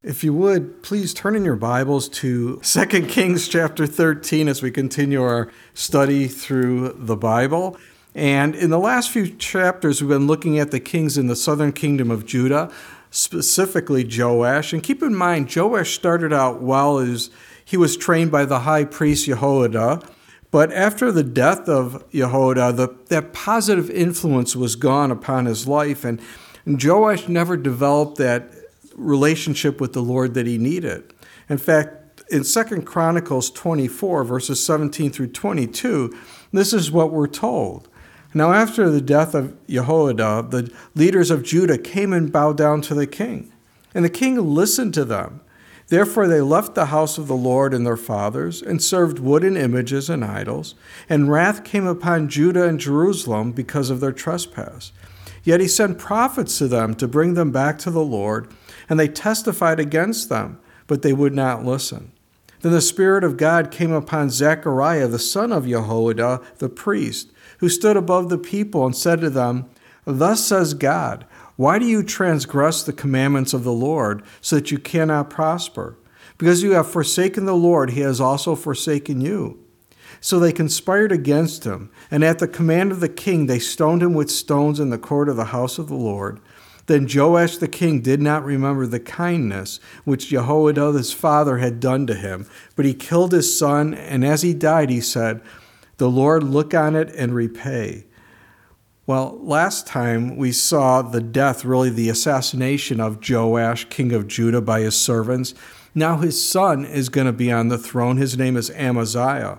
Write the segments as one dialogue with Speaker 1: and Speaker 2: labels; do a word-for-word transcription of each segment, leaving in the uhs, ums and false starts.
Speaker 1: If you would, please turn in your Bibles to Second Kings chapter thirteen as we continue our study through the Bible. And in the last few chapters, we've been looking at the kings in the southern kingdom of Judah, specifically Joash. And keep in mind, Joash started out well as he was trained by the high priest Jehoiada. But after the death of Jehoiada, the, that positive influence was gone upon his life. And, and Joash never developed that relationship with the Lord that he needed. In fact, in Second Chronicles twenty-four, verses seventeen through twenty-two, this is what we're told. Now, after the death of Jehoiada, the leaders of Judah came and bowed down to the king, and the king listened to them. Therefore, they left the house of the Lord and their fathers and served wooden images and idols, and wrath came upon Judah and Jerusalem because of their trespass. Yet he sent prophets to them to bring them back to the Lord, and they testified against them, but they would not listen. Then the Spirit of God came upon Zechariah, the son of Jehoiada, the priest, who stood above the people and said to them, "Thus says God, why do you transgress the commandments of the Lord, so that you cannot prosper? Because you have forsaken the Lord, he has also forsaken you." So they conspired against him, and at the command of the king they stoned him with stones in the court of the house of the Lord. Then Joash the king did not remember the kindness which Jehoiada his father had done to him, but he killed his son, and as he died he said, "The Lord look on it and repay." Well, last time we saw the death, really the assassination of Joash, king of Judah, by his servants. Now his son is going to be on the throne. His name is Amaziah.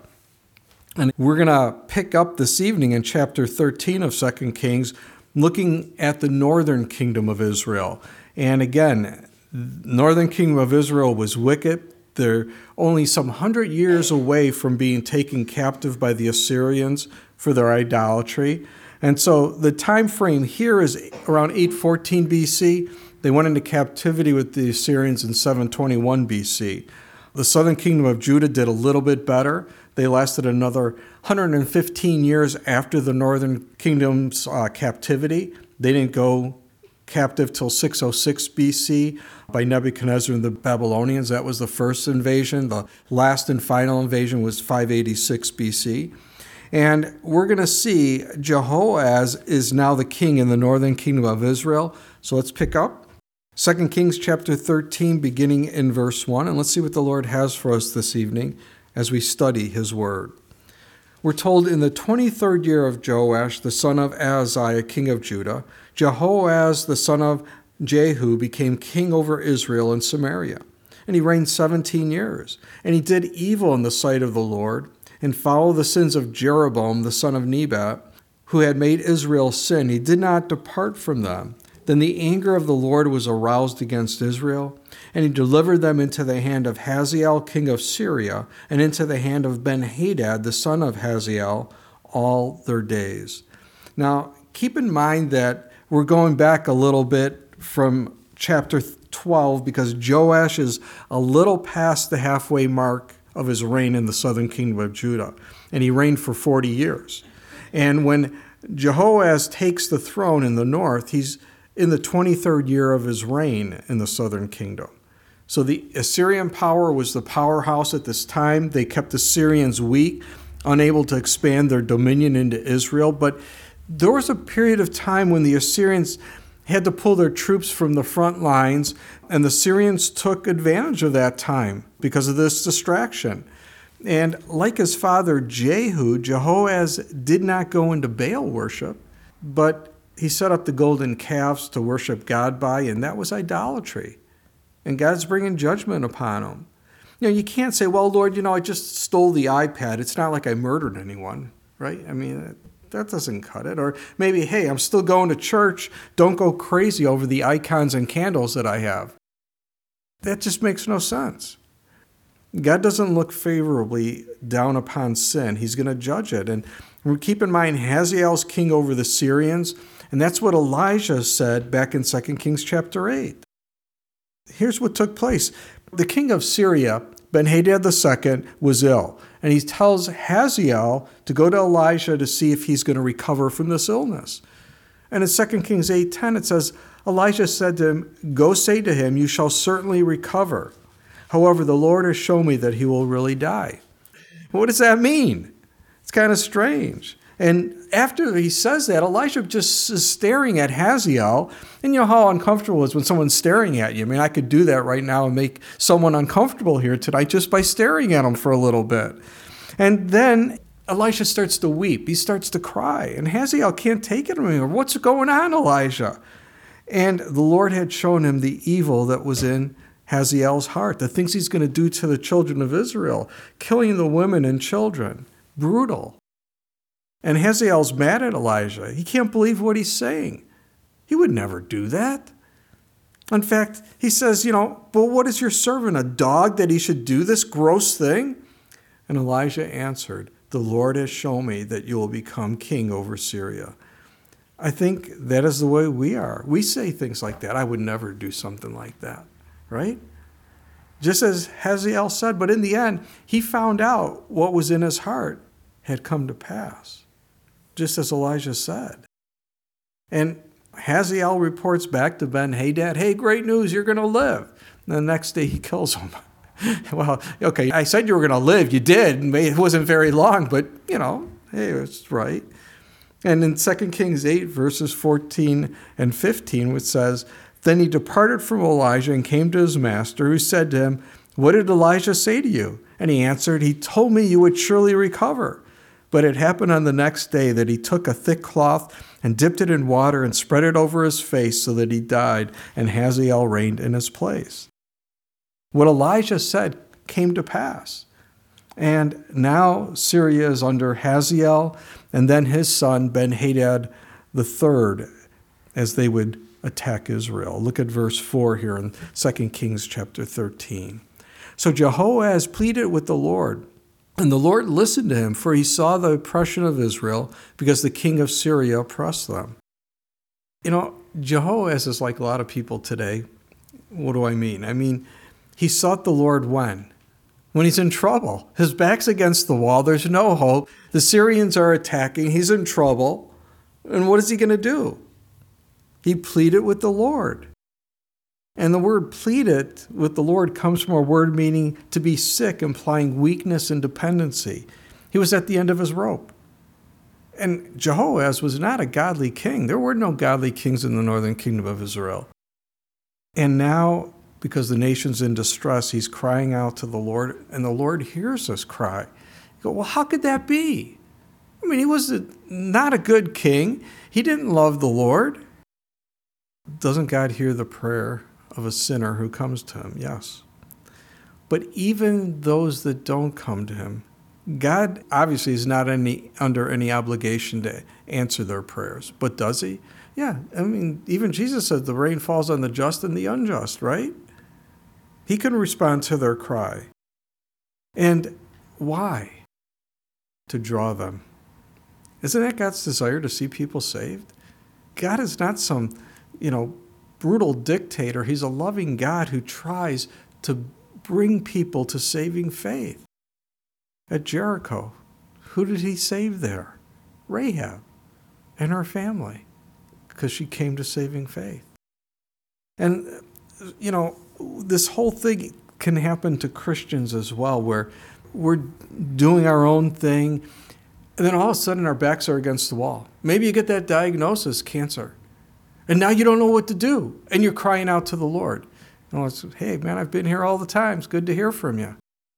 Speaker 1: And we're going to pick up this evening in chapter thirteen of Second Kings, looking at the northern kingdom of Israel. And again, northern kingdom of Israel was wicked. They're only some hundred years away from being taken captive by the Assyrians for their idolatry. And so the time frame here is around eight fourteen B C. They went into captivity with the Assyrians in seven twenty-one B C. The southern kingdom of Judah did a little bit better. They lasted another one hundred fifteen years after the northern kingdom's uh, captivity. They didn't go captive till six oh six B C by Nebuchadnezzar and the Babylonians. That was the first invasion. The last and final invasion was five eighty-six B C. And we're going to see Jehoahaz is now the king in the northern kingdom of Israel. So let's pick up Second Kings chapter thirteen, beginning in verse one. And let's see what the Lord has for us this evening as we study his word. We're told, in the twenty-third year of Joash, the son of Ahaziah, king of Judah, Jehoahaz, the son of Jehu, became king over Israel and Samaria. And he reigned seventeen years. And he did evil in the sight of the Lord, and followed the sins of Jeroboam, the son of Nebat, who had made Israel sin. He did not depart from them. Then the anger of the Lord was aroused against Israel, and he delivered them into the hand of Hazael, king of Syria, and into the hand of Ben-Hadad, the son of Hazael, all their days. Now, keep in mind that we're going back a little bit from chapter twelve, because Joash is a little past the halfway mark of his reign in the southern kingdom of Judah, and he reigned for forty years. And when Jehoahaz takes the throne in the north, he's in the twenty-third year of his reign in the southern kingdom. So the Assyrian power was the powerhouse at this time. They kept the Syrians weak, unable to expand their dominion into Israel. But there was a period of time when the Assyrians had to pull their troops from the front lines, and the Syrians took advantage of that time because of this distraction. And like his father Jehu, Jehoahaz did not go into Baal worship, but he set up the golden calves to worship God by, and that was idolatry. And God's bringing judgment upon him. You know, you can't say, well, Lord, you know, I just stole the iPad. It's not like I murdered anyone, right? I mean, that doesn't cut it. Or maybe, hey, I'm still going to church. Don't go crazy over the icons and candles that I have. That just makes no sense. God doesn't look favorably down upon sin. He's going to judge it. And keep in mind, Hazael's king over the Syrians. And that's what Elijah said back in Second Kings chapter eight. Here's what took place. The king of Syria, Ben-Hadad the second, was ill. And he tells Hazael to go to Elijah to see if he's going to recover from this illness. And in Second Kings eight ten, it says, Elijah said to him, "Go say to him, you shall certainly recover. However, the Lord has shown me that he will really die." What does that mean? It's kind of strange. And after he says that, Elisha just is staring at Hazael. And you know how uncomfortable it is when someone's staring at you. I mean, I could do that right now and make someone uncomfortable here tonight just by staring at them for a little bit. And then Elisha starts to weep. He starts to cry. And Hazael can't take it anymore. "What's going on, Elijah?" And the Lord had shown him the evil that was in Hazael's heart, the things he's going to do to the children of Israel, killing the women and children. Brutal. And Hazael's mad at Elijah. He can't believe what he's saying. He would never do that. In fact, he says, you know, "But what is your servant, a dog, that he should do this gross thing?" And Elijah answered, "The Lord has shown me that you will become king over Syria." I think that is the way we are. We say things like that. I would never do something like that, right? Just as Hazael said, but in the end, he found out what was in his heart had come to pass, just as Elijah said. And Hazael reports back to Ben-Hadad, "Hey, great news, you're going to live." And the next day he kills him. Well, okay, I said you were going to live. You did. It wasn't very long, but, you know, hey, it's right. And in Second Kings eight, verses fourteen and fifteen, which says, "Then he departed from Elijah and came to his master, who said to him, 'What did Elijah say to you?' And he answered, 'He told me you would surely recover.' But it happened on the next day that he took a thick cloth and dipped it in water and spread it over his face so that he died, and Hazael reigned in his place." What Elijah said came to pass. And now Syria is under Hazael, and then his son Ben-Hadad the third, as they would attack Israel. Look at verse four here in Second Kings chapter thirteen. "So Jehoahaz pleaded with the Lord, and the Lord listened to him, for he saw the oppression of Israel, because the king of Syria oppressed them." You know, Jehoahaz is like a lot of people today. What do I mean? I mean, he sought the Lord when? When he's in trouble. His back's against the wall. There's no hope. The Syrians are attacking. He's in trouble. And what is he going to do? He pleaded with the Lord. And the word pleaded with the Lord comes from a word meaning to be sick, implying weakness and dependency. He was at the end of his rope. And Jehoahaz was not a godly king. There were no godly kings in the northern kingdom of Israel. And now, because the nation's in distress, he's crying out to the Lord, and the Lord hears his cry. You go, well, how could that be? I mean, he was a, not a good king. He didn't love the Lord. Doesn't God hear the prayer of a sinner who comes to him? Yes. But even those that don't come to him, God obviously is not any, under any obligation to answer their prayers. But does he? Yeah. I mean, even Jesus said the rain falls on the just and the unjust, right? He can respond to their cry. And why? To draw them. Isn't that God's desire to see people saved? God is not some, you know, brutal dictator. He's a loving God who tries to bring people to saving faith. At Jericho, who did he save there? Rahab and her family, because she came to saving faith. And, you know, this whole thing can happen to Christians as well, where we're doing our own thing, and then all of a sudden our backs are against the wall. Maybe you get that diagnosis, cancer, and now you don't know what to do, and you're crying out to the Lord. And it's, hey, man, I've been here all the time. It's good to hear from you.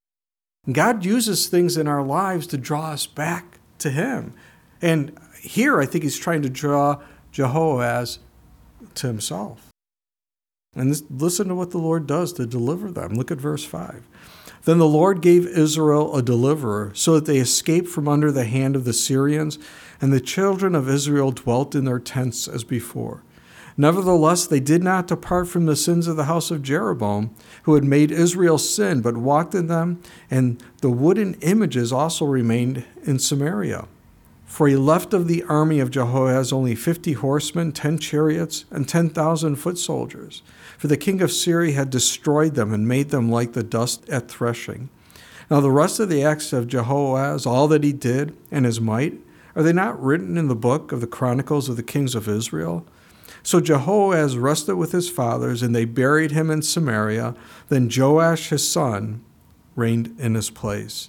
Speaker 1: God uses things in our lives to draw us back to him. And here I think he's trying to draw Jehoahaz to himself. And this, listen to what the Lord does to deliver them. Look at verse five. Then the Lord gave Israel a deliverer, so that they escaped from under the hand of the Syrians, and the children of Israel dwelt in their tents as before. Nevertheless, they did not depart from the sins of the house of Jeroboam, who had made Israel sin, but walked in them, and the wooden images also remained in Samaria. For he left of the army of Jehoahaz only fifty horsemen, ten chariots, and ten thousand foot soldiers. For the king of Syria had destroyed them and made them like the dust at threshing. Now the rest of the acts of Jehoahaz, all that he did, and his might, are they not written in the book of the Chronicles of the kings of Israel? So Jehoaz rested with his fathers, and they buried him in Samaria. Then Joash, his son, reigned in his place.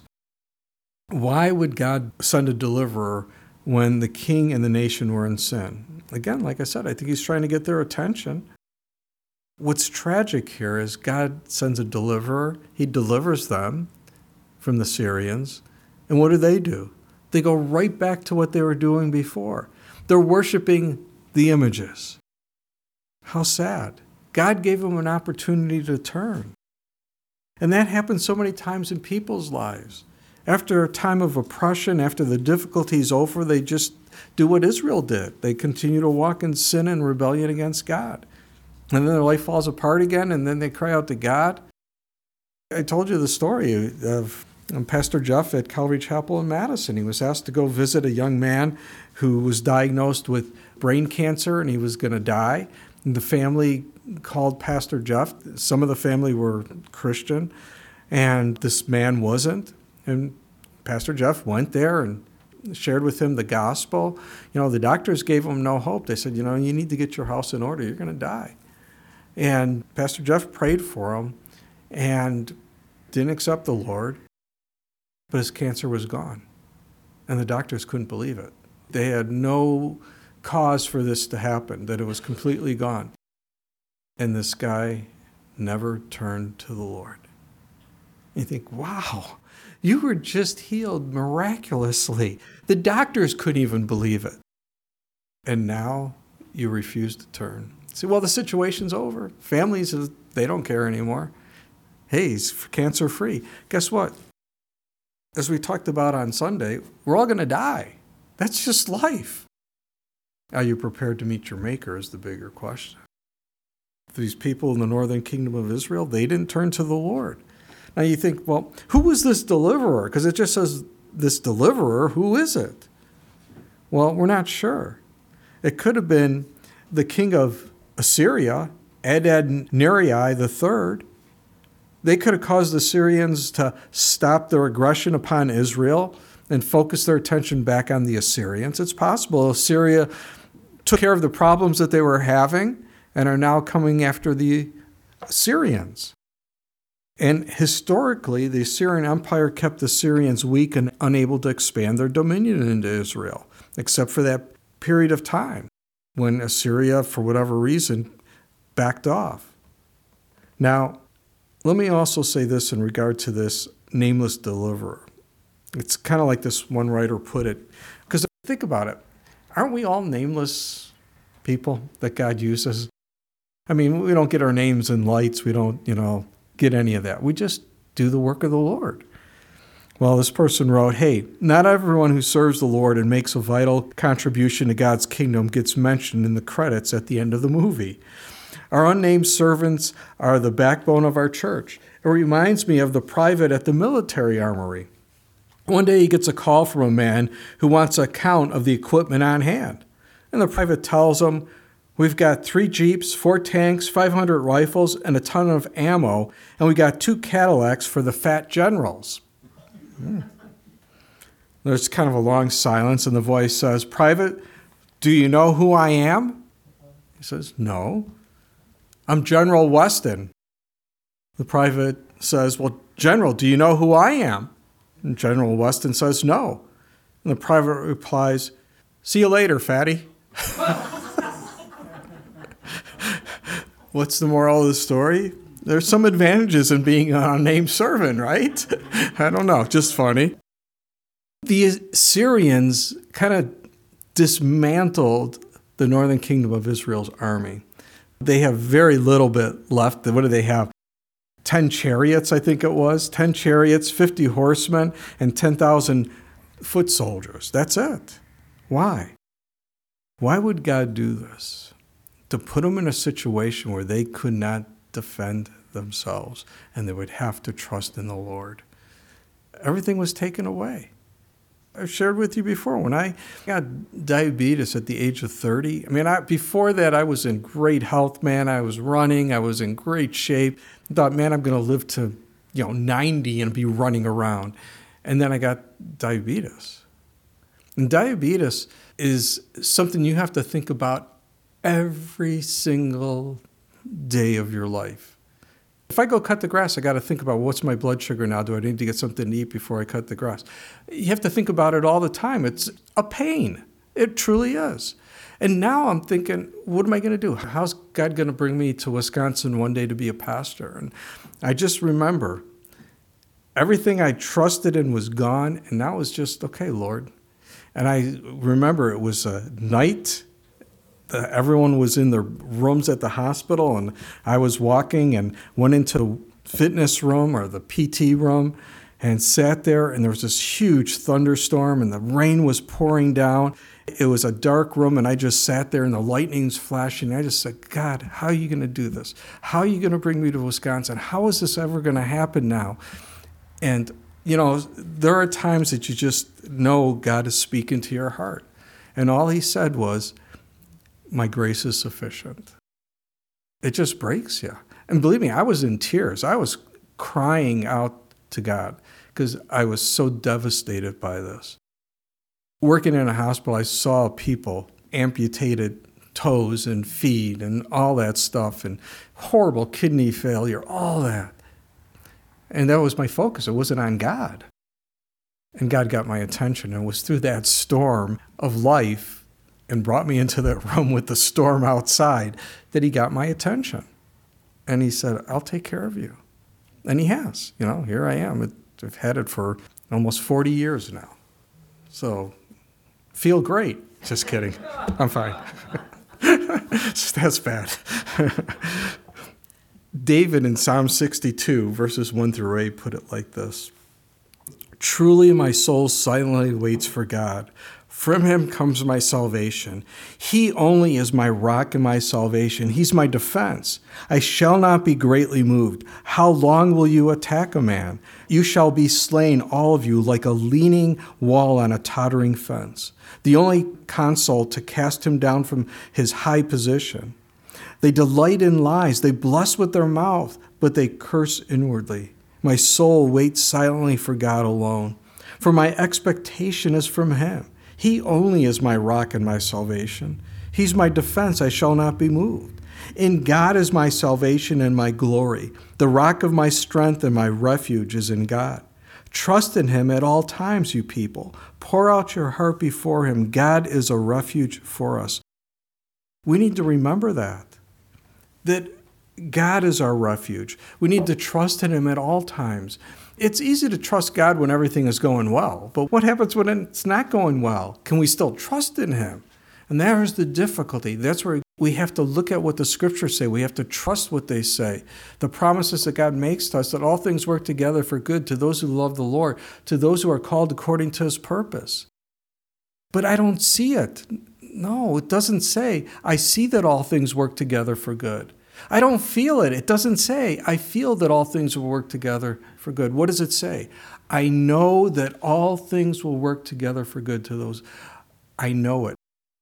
Speaker 1: Why would God send a deliverer when the king and the nation were in sin? Again, like I said, I think he's trying to get their attention. What's tragic here is God sends a deliverer. He delivers them from the Syrians. And what do they do? They go right back to what they were doing before. They're worshiping the images. How sad. God gave them an opportunity to turn. And that happens so many times in people's lives. After a time of oppression, after the difficulty is over, they just do what Israel did. They continue to walk in sin and rebellion against God. And then their life falls apart again, and then they cry out to God. I told you the story of Pastor Jeff at Calvary Chapel in Madison. He was asked to go visit a young man who was diagnosed with brain cancer, and he was going to die. And the family called Pastor Jeff. Some of the family were Christian, and this man wasn't. And Pastor Jeff went there and shared with him the gospel. You know, the doctors gave him no hope. They said, you know, you need to get your house in order. You're going to die. And Pastor Jeff prayed for him and didn't accept the Lord, but his cancer was gone. And the doctors couldn't believe it. They had no cause for this to happen, that it was completely gone. And this guy never turned to the Lord. You think, wow, you were just healed miraculously. The doctors couldn't even believe it. And now you refuse to turn. See, well, the situation's over. Families, they don't care anymore. Hey, he's cancer-free. Guess what? As we talked about on Sunday, we're all going to die. That's just life. Are you prepared to meet your Maker is the bigger question. These people in the northern kingdom of Israel, they didn't turn to the Lord. Now you think, well, who was this deliverer? Because it just says this deliverer, who is it? Well, we're not sure. It could have been the king of Assyria, Adad-Neri the third. They could have caused the Syrians to stop their aggression upon Israel and focus their attention back on the Assyrians. It's possible Assyria took care of the problems that they were having and are now coming after the Syrians. And historically, the Assyrian Empire kept the Syrians weak and unable to expand their dominion into Israel, except for that period of time when Assyria, for whatever reason, backed off. Now, let me also say this in regard to this nameless deliverer. It's kind of like this one writer put it, because think about it. Aren't we all nameless people that God uses? I mean, we don't get our names in lights. We don't, you know, get any of that. We just do the work of the Lord. Well, this person wrote, hey, not everyone who serves the Lord and makes a vital contribution to God's kingdom gets mentioned in the credits at the end of the movie. Our unnamed servants are the backbone of our church. It reminds me of the private at the military armory. One day he gets a call from a man who wants a count of the equipment on hand. And the private tells him, we've got three Jeeps, four tanks, five hundred rifles, and a ton of ammo, and we got two Cadillacs for the fat generals. Hmm. There's kind of a long silence, and the voice says, Private, do you know who I am? He says, no. I'm General Weston. The private says, well, General, do you know who I am? And General Weston says, no. And the private replies, see you later, fatty. What's the moral of the story? There's some advantages in being an unnamed servant, right? I don't know, just funny. The Assyrians kind of dismantled the northern kingdom of Israel's army. They have very little bit left. What do they have? Ten chariots, I think it was. Ten chariots, fifty horsemen, and ten thousand foot soldiers. That's it. Why? Why would God do this? To put them in a situation where they could not defend themselves and they would have to trust in the Lord. Everything was taken away. I've shared with you before, when I got diabetes at the age of thirty, I mean, I, before that, I was in great health, man. I was running. I was in great shape. I thought, man, I'm going to live to, you know, ninety and be running around. And then I got diabetes. And diabetes is something you have to think about every single day of your life. If I go cut the grass, I got to think about what's my blood sugar now? Do I need to get something to eat before I cut the grass? You have to think about it all the time. It's a pain. It truly is. And now I'm thinking, what am I going to do? How's God going to bring me to Wisconsin one day to be a pastor? And I just remember everything I trusted in was gone, and now it's just, okay, Lord. And I remember it was a night. The, everyone was in their rooms at the hospital, and I was walking and went into the fitness room or the P T room and sat there, and there was this huge thunderstorm, and the rain was pouring down. It was a dark room, and I just sat there, and the lightning's flashing. I just said, God, how are you going to do this? How are you going to bring me to Wisconsin? How is this ever going to happen now? And, you know, there are times that you just know God is speaking to your heart. And all he said was, my grace is sufficient. It just breaks you. And believe me, I was in tears. I was crying out to God because I was so devastated by this. Working in a hospital, I saw people amputated toes and feet and all that stuff and horrible kidney failure, all that. And that was my focus. It wasn't on God. And God got my attention. And it was through that storm of life and brought me into that room with the storm outside that he got my attention. And he said, I'll take care of you. And he has. You know, here I am. I've had it for almost forty years now. So feel great. Just kidding. I'm fine. That's bad. David in Psalm sixty-two, verses one through eight, put it like this. Truly my soul silently waits for God. From him comes my salvation. He only is my rock and my salvation. He's my defense. I shall not be greatly moved. How long will you attack a man? You shall be slain, all of you, like a leaning wall on a tottering fence. The only console to cast him down from his high position. They delight in lies. They bless with their mouth, but they curse inwardly. My soul waits silently for God alone, for my expectation is from him. He only is my rock and my salvation. He's my defense. I shall not be moved. In God is my salvation and my glory. The rock of my strength and my refuge is in God. Trust in him at all times, you people. Pour out your heart before him. God is a refuge for us. We need to remember that, that God is our refuge. We need to trust in him at all times. It's easy to trust God when everything is going well, but what happens when it's not going well? Can we still trust in him? And there's the difficulty. That's where we have to look at what the scriptures say. We have to trust what they say. The promises that God makes to us, that all things work together for good to those who love the Lord, to those who are called according to his purpose. But I don't see it. No, it doesn't say, I see that all things work together for good. I don't feel it. It doesn't say, I feel that all things will work together for good. What does it say? I know that all things will work together for good to those. I know it.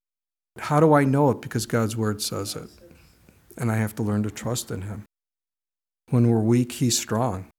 Speaker 1: How do I know it? Because God's word says it. And I have to learn to trust in him. When we're weak, he's strong.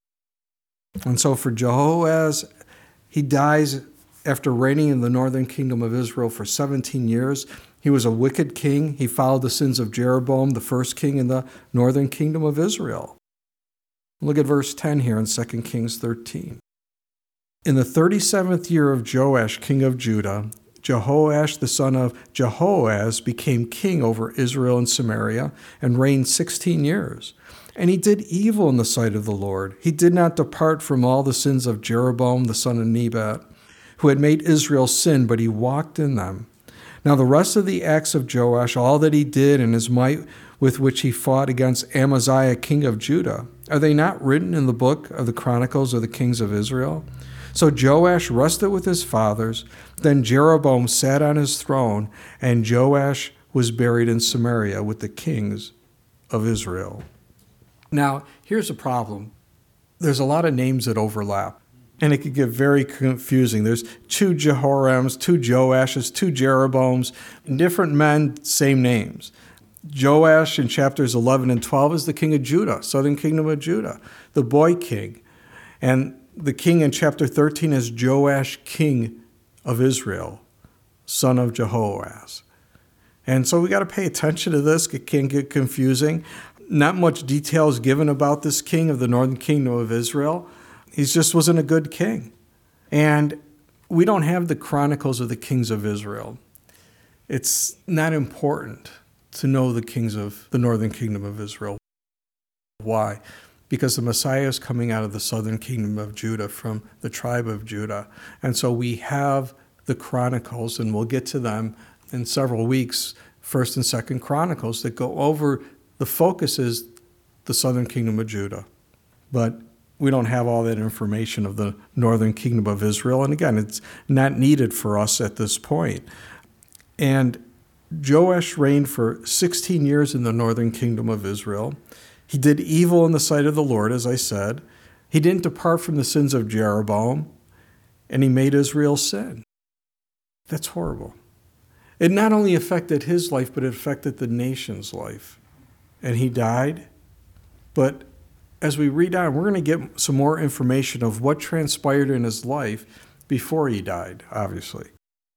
Speaker 1: And so for Jehoahaz, he dies after reigning in the northern kingdom of Israel for seventeen years. He was a wicked king. He followed the sins of Jeroboam, the first king in the northern kingdom of Israel. Look at verse ten here in Second Kings thirteen. In the thirty-seventh year of Joash, king of Judah, Jehoash, the son of Jehoahaz, became king over Israel and Samaria and reigned sixteen years. And he did evil in the sight of the Lord. He did not depart from all the sins of Jeroboam, the son of Nebat, who had made Israel sin, but he walked in them. Now the rest of the acts of Joash, all that he did and his might with which he fought against Amaziah, king of Judah, are they not written in the book of the Chronicles of the kings of Israel? So Joash rested with his fathers. Then Jeroboam sat on his throne, and Joash was buried in Samaria with the kings of Israel. Now, here's a problem. There's a lot of names that overlap. And it could get very confusing. There's two Jehorams, two Joashes, two Jeroboams, different men, same names. Joash in chapters eleven and twelve is the king of Judah, southern kingdom of Judah, the boy king. And the king in chapter thirteen is Joash, king of Israel, son of Jehoahaz. And so we got to pay attention to this. It can get confusing. Not much detail is given about this king of the northern kingdom of Israel. He just wasn't a good king. And we don't have the chronicles of the kings of Israel. It's not important to know the kings of the northern kingdom of Israel. Why? Because the Messiah is coming out of the southern kingdom of Judah, from the tribe of Judah. And so we have the chronicles, and we'll get to them in several weeks, First and Second Chronicles, that go over the focus is the southern kingdom of Judah. But we don't have all that information of the northern kingdom of Israel. And again, it's not needed for us at this point. And Joash reigned for sixteen years in the northern kingdom of Israel. He did evil in the sight of the Lord, as I said. He didn't depart from the sins of Jeroboam, and he made Israel sin. That's horrible. It not only affected his life, but it affected the nation's life. And he died. But as we read on, we're going to get some more information of what transpired in his life before he died, obviously.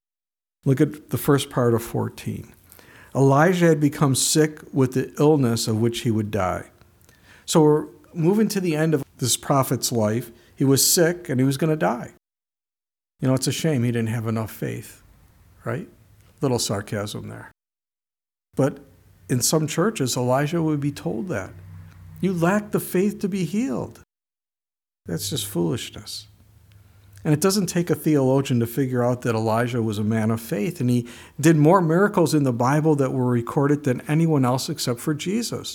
Speaker 1: Look at the first part of fourteen. Elijah had become sick with the illness of which he would die. So we're moving to the end of this prophet's life. He was sick and he was going to die. You know, it's a shame he didn't have enough faith, right? Little sarcasm there. But in some churches, Elijah would be told that. You lack the faith to be healed. That's just foolishness. And it doesn't take a theologian to figure out that Elijah was a man of faith, and he did more miracles in the Bible that were recorded than anyone else except for Jesus.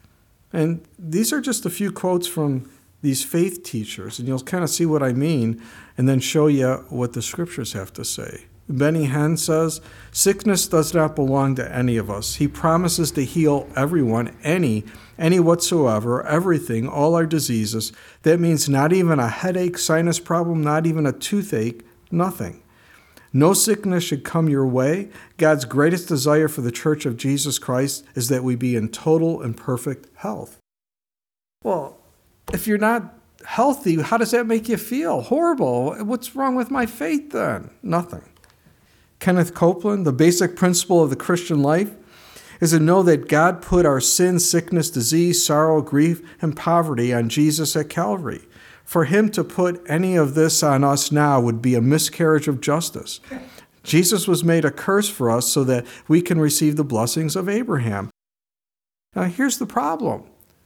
Speaker 1: And these are just a few quotes from these faith teachers, and you'll kind of see what I mean, and then show you what the scriptures have to say. Benny Hinn says, sickness does not belong to any of us. He promises to heal everyone, any, any whatsoever, everything, all our diseases. That means not even a headache, sinus problem, not even a toothache, nothing. No sickness should come your way. God's greatest desire for the Church of Jesus Christ is that we be in total and perfect health. Well, if you're not healthy, how does that make you feel? Horrible. What's wrong with my faith then? Nothing. Kenneth Copeland, the basic principle of the Christian life is to know that God put our sin, sickness, disease, sorrow, grief, and poverty on Jesus at Calvary. For him to put any of this on us now would be a miscarriage of justice. Jesus was made a curse for us so that we can receive the blessings of Abraham. Now here's the problem.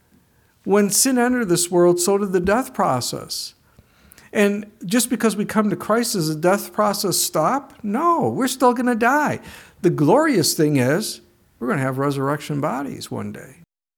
Speaker 1: When sin entered this world, so did the death process. And just because we come to Christ, does the death process stop? No, we're still going to die. The glorious thing is we're going to have resurrection bodies one day.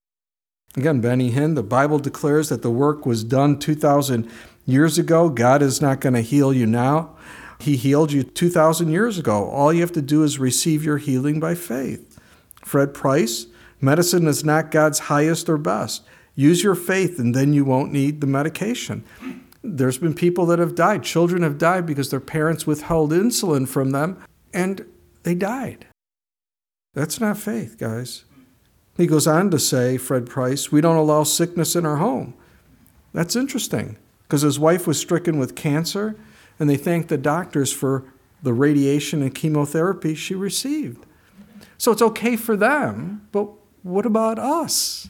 Speaker 1: Again, Benny Hinn, the Bible declares that the work was done two thousand years ago. God is not going to heal you now. He healed you two thousand years ago. All you have to do is receive your healing by faith. Fred Price, medicine is not God's highest or best. Use your faith and then you won't need the medication. There's been people that have died. Children have died because their parents withheld insulin from them, and they died. That's not faith, guys. He goes on to say, Fred Price, we don't allow sickness in our home. That's interesting, because his wife was stricken with cancer, and they thanked the doctors for the radiation and chemotherapy she received. So it's okay for them, but what about us?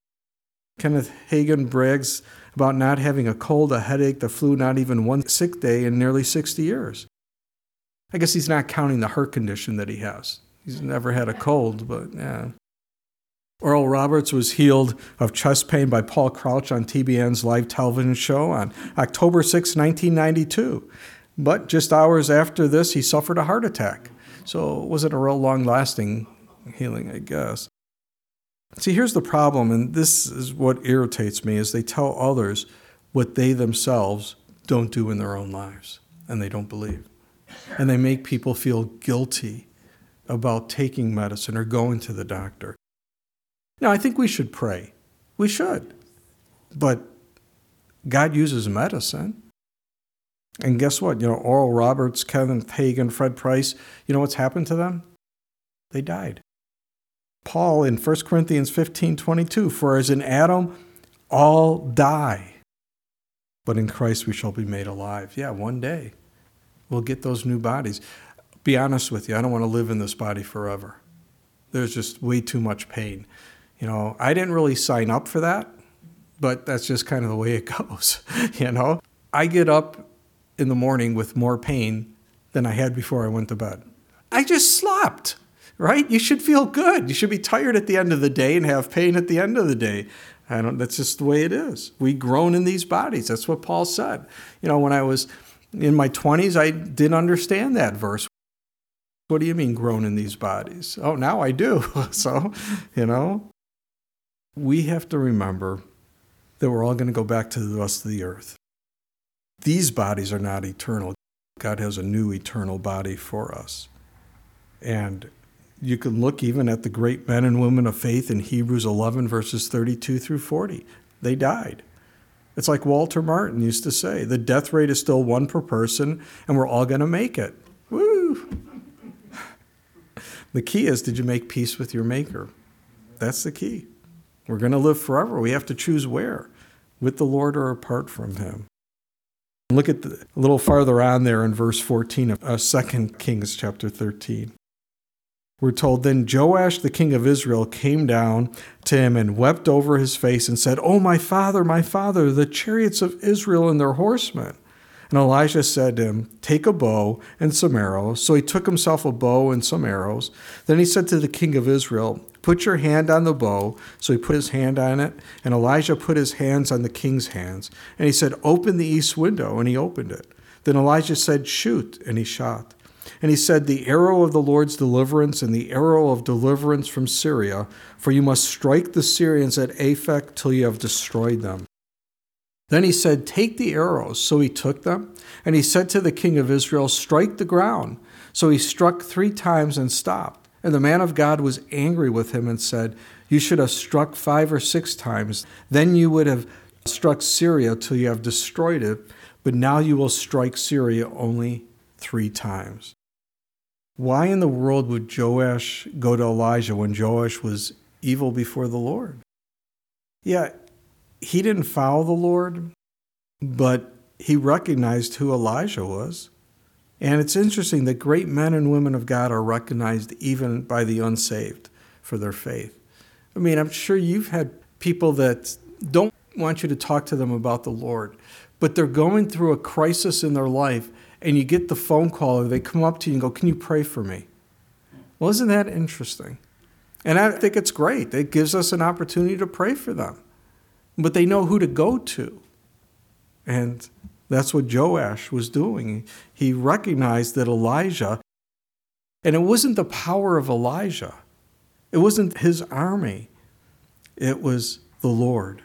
Speaker 1: Kenneth Hagin brags about not having a cold, a headache, the flu, not even one sick day in nearly sixty years. I guess he's not counting the heart condition that he has. He's never had a cold, but yeah. Oral Roberts was healed of chest pain by Paul Crouch on T B N's live television show on October sixth, nineteen ninety-two. But just hours after this, he suffered a heart attack. So it wasn't a real long-lasting healing, I guess. See, here's the problem, and this is what irritates me, is they tell others what they themselves don't do in their own lives, and they don't believe. And they make people feel guilty about taking medicine or going to the doctor. Now, I think we should pray. We should. But God uses medicine. And guess what? You know, Oral Roberts, Kenneth Hagin, Fred Price, you know what's happened to them? They died. Paul in First Corinthians fifteen twenty-two, for as in Adam, all die, but in Christ we shall be made alive. Yeah, one day we'll get those new bodies. Be honest with you, I don't want to live in this body forever. there's just way too much pain. You know, I didn't really sign up for that, but that's just kind of the way it goes. You know, I get up in the morning with more pain than I had before I went to bed. I just slept, right? You should feel good. You should be tired at the end of the day and have pain at the end of the day. I don't, that's just the way it is. We groan in these bodies. That's what Paul said. You know, when I was in my twenties, I didn't understand that verse. What do you mean groan in these bodies? Oh, now I do. So, you know, we have to remember that we're all going to go back to the rest of the earth. These bodies are not eternal. God has a new eternal body for us. And you can look even at the great men and women of faith in Hebrews eleven, verses thirty-two through forty. They died. It's like Walter Martin used to say, the death rate is still one per person, and we're all going to make it. Woo! The key is, did you make peace with your Maker? That's the key. We're going to live forever. We have to choose where, with the Lord or apart from him. Look at the, a little farther on there in verse fourteen of uh, Second Kings chapter thirteen. We're told, then Joash, the king of Israel, came down to him and wept over his face and said, "Oh, my father, my father, the chariots of Israel and their horsemen." And Elijah said to him, "Take a bow and some arrows." So he took himself a bow and some arrows. Then he said to the king of Israel, "Put your hand on the bow." So he put his hand on it, and Elijah put his hands on the king's hands. And he said, "Open the east window," and he opened it. Then Elijah said, "Shoot," and he shot. And he said, "The arrow of the Lord's deliverance and the arrow of deliverance from Syria, for you must strike the Syrians at Aphek till you have destroyed them." Then he said, "Take the arrows." So he took them. And he said to the king of Israel, "Strike the ground." So he struck three times and stopped. And the man of God was angry with him and said, "You should have struck five or six times. Then you would have struck Syria till you have destroyed it. But now you will strike Syria only three times." Why in the world would Joash go to Elijah when Joash was evil before the Lord? Yeah, he didn't follow the Lord, but he recognized who Elijah was. And it's interesting that great men and women of God are recognized even by the unsaved for their faith. I mean, I'm sure you've had people that don't want you to talk to them about the Lord, but they're going through a crisis in their life, and you get the phone call, or they come up to you and go, "Can you pray for me?" Well, isn't that interesting? And I think it's great. It gives us an opportunity to pray for them. But they know who to go to. And that's what Joash was doing. He recognized that Elijah, and it wasn't the power of Elijah. It wasn't his army. It was the Lord.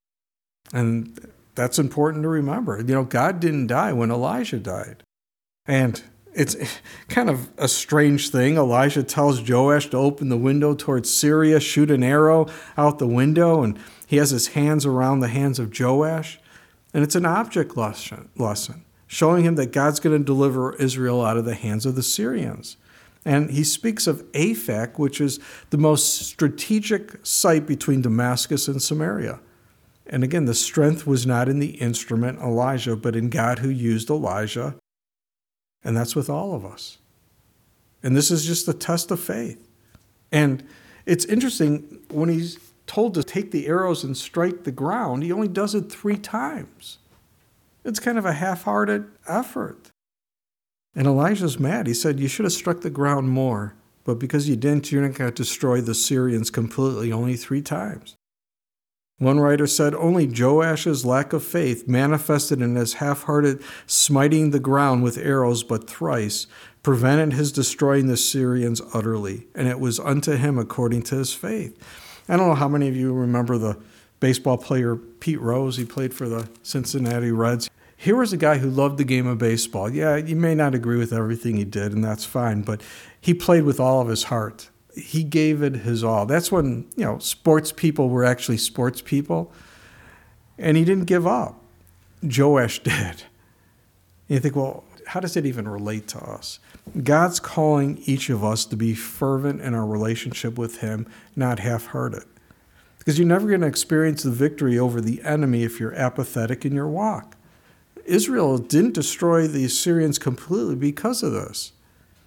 Speaker 1: And that's important to remember. You know, God didn't die when Elijah died. And it's kind of a strange thing. Elijah tells Joash to open the window towards Syria, shoot an arrow out the window, and he has his hands around the hands of Joash. And it's an object lesson, lesson showing him that God's going to deliver Israel out of the hands of the Syrians. And he speaks of Aphek, which is the most strategic site between Damascus and Samaria. And again, the strength was not in the instrument, Elijah, but in God who used Elijah. And that's with all of us. And this is just a test of faith. And it's interesting, when he's told to take the arrows and strike the ground, he only does it three times. It's kind of a half-hearted effort. And Elijah's mad. He said, "You should have struck the ground more. But because you didn't, you're not going to destroy the Syrians completely, only three times." One writer said, "Only Joash's lack of faith, manifested in his half-hearted smiting the ground with arrows but thrice, prevented his destroying the Syrians utterly, and it was unto him according to his faith." I don't know how many of you remember the baseball player Pete Rose. He played for the Cincinnati Reds. Here was a guy who loved the game of baseball. Yeah, you may not agree with everything he did, and that's fine, but he played with all of his heart. He gave it his all. That's when, you know, sports people were actually sports people. And he didn't give up. Joash did. And you think, well, how does it even relate to us? God's calling each of us to be fervent in our relationship with him, not half-hearted. Because you're never going to experience the victory over the enemy if you're apathetic in your walk. Israel didn't destroy the Assyrians completely because of this.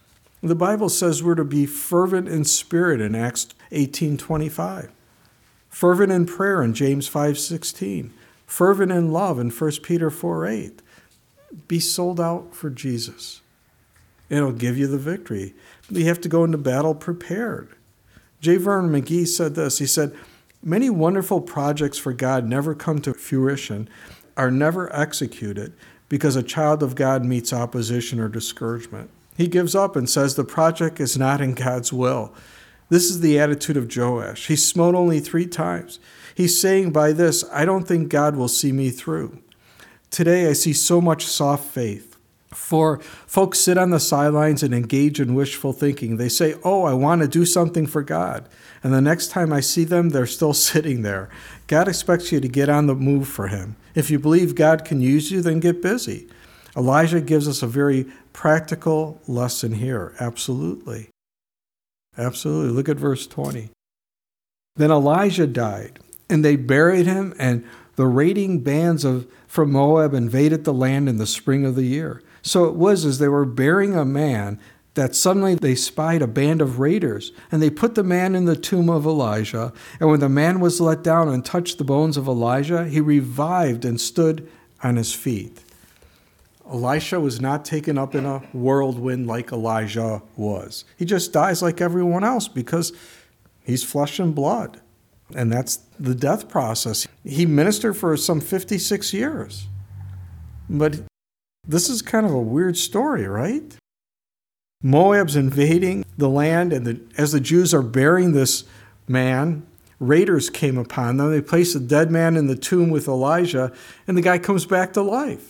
Speaker 1: The Bible says we're to be fervent in spirit in Acts eighteen twenty-five. Fervent in prayer in James five sixteen. Fervent in love in First Peter four eight. Be sold out for Jesus. It'll give you the victory. You have to go into battle prepared. J. Vernon McGee said this. He said, many wonderful projects for God never come to fruition, are never executed, because a child of God meets opposition or discouragement. He gives up and says the project is not in God's will. This is the attitude of Joash. He smote only three times. He's saying by this, I don't think God will see me through. Today I see so much soft faith. For folks sit on the sidelines and engage in wishful thinking. They say, oh, I want to do something for God. And the next time I see them, they're still sitting there. God expects you to get on the move for him. If you believe God can use you, then get busy. Elijah gives us a very practical lesson here. Absolutely. Absolutely. Look at verse twenty. Then Elijah died, and they buried him, and the raiding bands of from Moab invaded the land in the spring of the year. So it was as they were burying a man that suddenly they spied a band of raiders, and they put the man in the tomb of Elijah. And when the man was let down and touched the bones of Elijah, he revived and stood on his feet. Elisha was not taken up in a whirlwind like Elijah was. He just dies like everyone else because he's flesh and blood. And that's the death process. He ministered for some fifty-six years. But this is kind of a weird story, right? Moab's invading the land, and the, as the Jews are burying this man, raiders came upon them. They placed a dead man in the tomb with Elijah, and the guy comes back to life.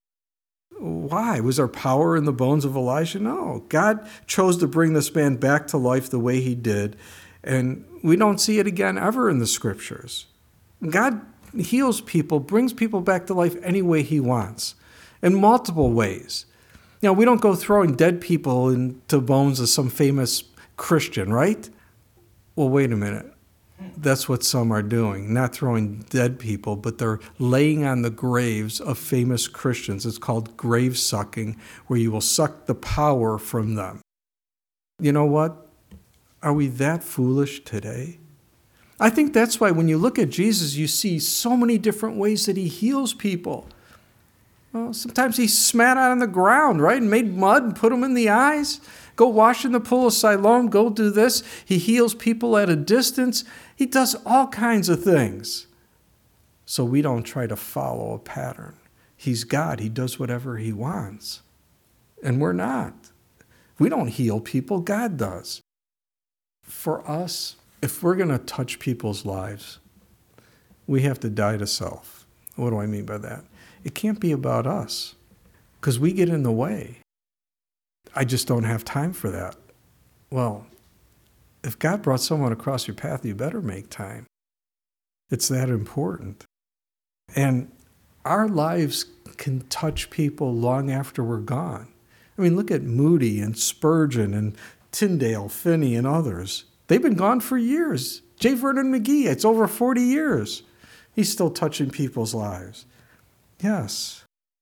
Speaker 1: Why? Was there power in the bones of Elijah? No. God chose to bring this man back to life the way he did, and we don't see it again ever in the scriptures. God heals people, brings people back to life any way he wants, in multiple ways. You know, we don't go throwing dead people into bones of some famous Christian, right? Well, wait a minute. That's what some are doing, not throwing dead people, but they're laying on the graves of famous Christians. It's called grave sucking, where you will suck the power from them. You know what? Are we that foolish today? I think that's why when you look at Jesus, you see so many different ways that he heals people. Well, sometimes he spat on the ground, right, and made mud and put them in the eyes. Go wash in the pool of Siloam. Go do this. He heals people at a distance. He does all kinds of things. So we don't try to follow a pattern. He's God. He does whatever he wants. And we're not. We don't heal people. God does. For us, if we're going to touch people's lives, we have to die to self. What do I mean by that? It can't be about us, because we get in the way. I just don't have time for that. Well, if God brought someone across your path, you better make time. It's that important. And our lives can touch people long after we're gone. I mean, look at Moody and Spurgeon and Tyndale, Finney, and others. They've been gone for years. J. Vernon McGee, it's over forty years. He's still touching people's lives. Yes.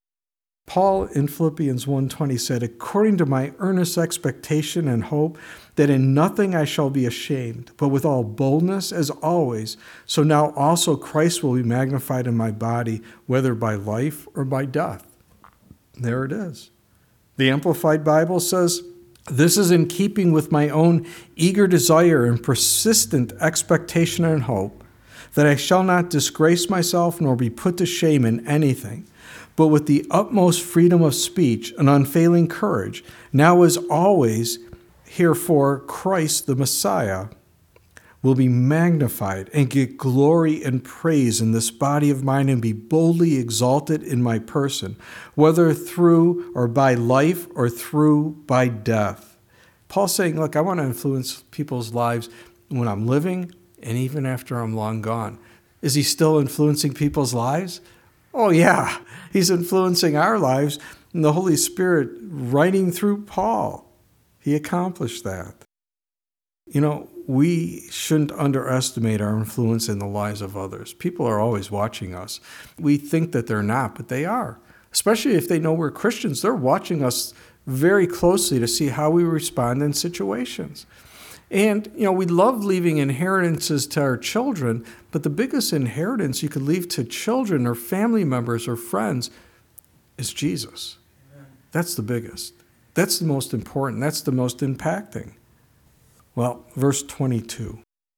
Speaker 1: Paul in Philippians one twenty said, according to my earnest expectation and hope, that in nothing I shall be ashamed, but with all boldness as always, so now also Christ will be magnified in my body, whether by life or by death. There it is. The Amplified Bible says, this is in keeping with my own eager desire and persistent expectation and hope, that I shall not disgrace myself nor be put to shame in anything, but with the utmost freedom of speech and unfailing courage, now as always, herefore Christ the Messiah will be magnified and get glory and praise in this body of mine and be boldly exalted in my person, whether through or by life or through by death. Paul's saying, look, I want to influence people's lives when I'm living and even after I'm long gone. Is he still influencing people's lives? Oh, yeah. He's influencing our lives, and the Holy Spirit writing through Paul. He accomplished that. You know, we shouldn't underestimate our influence in the lives of others. People are always watching us. We think that they're not, but they are. Especially if they know we're Christians, they're watching us very closely to see how we respond in situations. And, you know, we love leaving inheritances to our children, but the biggest inheritance you could leave to children or family members or friends is Jesus. Amen. That's the biggest. That's the most important. That's the most impacting. Well, verse twenty-two.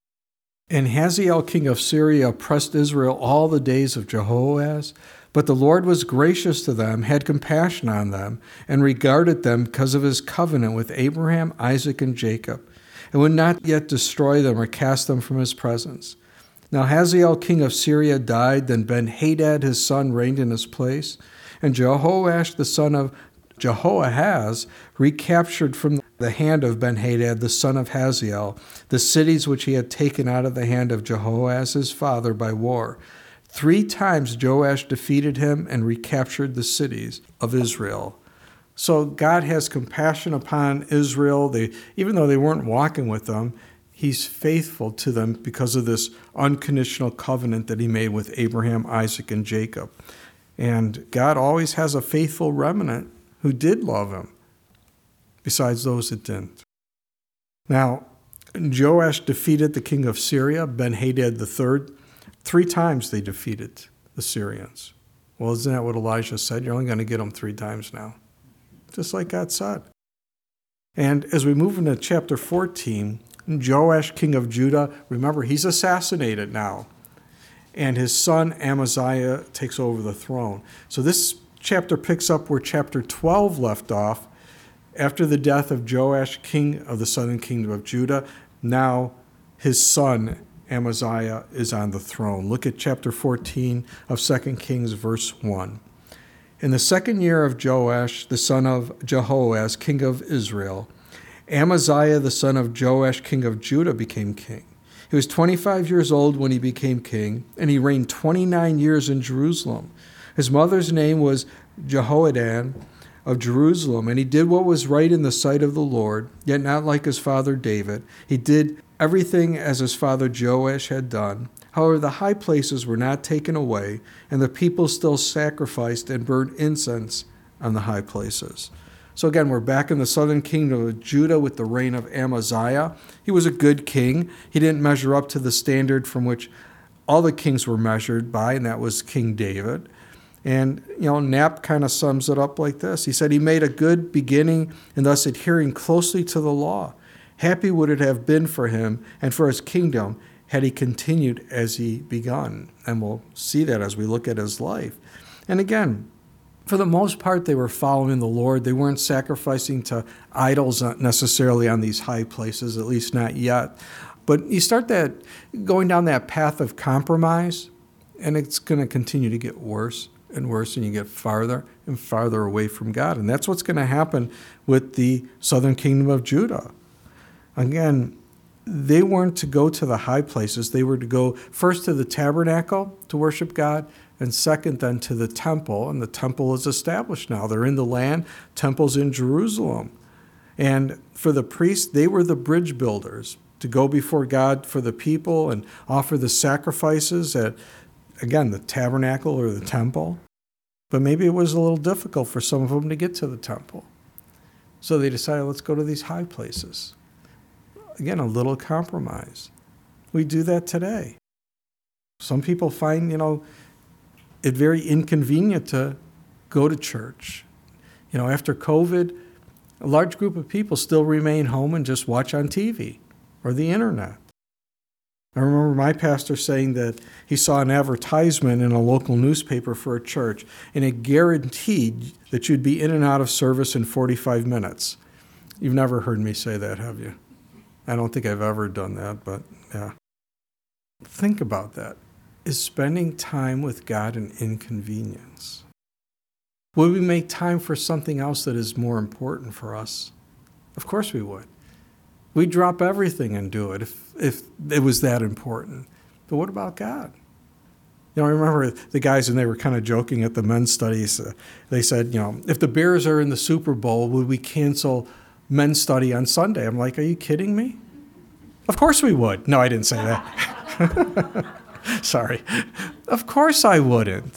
Speaker 1: And Hazael, king of Syria, oppressed Israel all the days of Jehoahaz, but the Lord was gracious to them, had compassion on them, and regarded them because of his covenant with Abraham, Isaac, and Jacob, and would not yet destroy them or cast them from his presence. Now Hazael, king of Syria, died, then Ben-Hadad his son reigned in his place, and Jehoash the son of Jehoahaz recaptured from the hand of Ben-Hadad the son of Hazael the cities which he had taken out of the hand of Jehoahaz his father by war. Three times Joash defeated him and recaptured the cities of Israel. So God has compassion upon Israel. They, even though they weren't walking with them, he's faithful to them because of this unconditional covenant that he made with Abraham, Isaac, and Jacob. And God always has a faithful remnant who did love him, besides those that didn't. Now, Joash defeated the king of Syria, Ben-Hadad the third. Three times they defeated the Syrians. Well, isn't that what Elijah said? You're only going to get them three times now. Just like God said. And as we move into chapter fourteen, Joash, king of Judah, remember, he's assassinated now. And his son Amaziah takes over the throne. So this chapter picks up where chapter twelve left off. After the death of Joash, king of the southern kingdom of Judah, now his son Amaziah is on the throne. Look at chapter fourteen of Second Kings, verse one. In the second year of Joash, the son of Jehoahaz, king of Israel, Amaziah, the son of Joash, king of Judah, became king. He was twenty-five years old when he became king, and he reigned twenty-nine years in Jerusalem. His mother's name was Jehoaddan of Jerusalem, and he did what was right in the sight of the Lord, yet not like his father David. He did everything as his father Joash had done. However, the high places were not taken away, and the people still sacrificed and burned incense on the high places. So again, we're back in the southern kingdom of Judah with the reign of Amaziah. He was a good king. He didn't measure up to the standard from which all the kings were measured by, and that was King David. And, you know, Knapp kind of sums it up like this. He said he made a good beginning and thus adhering closely to the law. Happy would it have been for him and for his kingdom had he continued as he begun. And we'll see that as we look at his life. And again, for the most part, they were following the Lord. They weren't sacrificing to idols necessarily on these high places, at least not yet. But you start that going down that path of compromise, and it's going to continue to get worse and worse, and you get farther and farther away from God. And that's what's going to happen with the southern kingdom of Judah. Again, they weren't to go to the high places. They were to go first to the tabernacle to worship God, and second then to the temple. And the temple is established now. They're in the land. Temple's in Jerusalem. And for the priests, they were the bridge builders to go before God for the people and offer the sacrifices at, again, the tabernacle or the temple. But maybe it was a little difficult for some of them to get to the temple. So they decided, let's go to these high places. Again, a little compromise. We do that today. Some people find, you know, it very inconvenient to go to church. You know, after COVID, a large group of people still remain home and just watch on T V or the internet. I remember my pastor saying that he saw an advertisement in a local newspaper for a church, and it guaranteed that you'd be in and out of service in forty-five minutes. You've never heard me say that, have you? I don't think I've ever done that, but yeah. Think about that. Is spending time with God an inconvenience? Would we make time for something else that is more important for us? Of course we would. We'd drop everything and do it if, if it was that important. But what about God? You know, I remember the guys, and they were kind of joking at the men's studies. Uh, they said, you know, if the Bears are in the Super Bowl, would we cancel men's study on Sunday? I'm like, are you kidding me? Of course we would. No, I didn't say that. Sorry. Of course I wouldn't.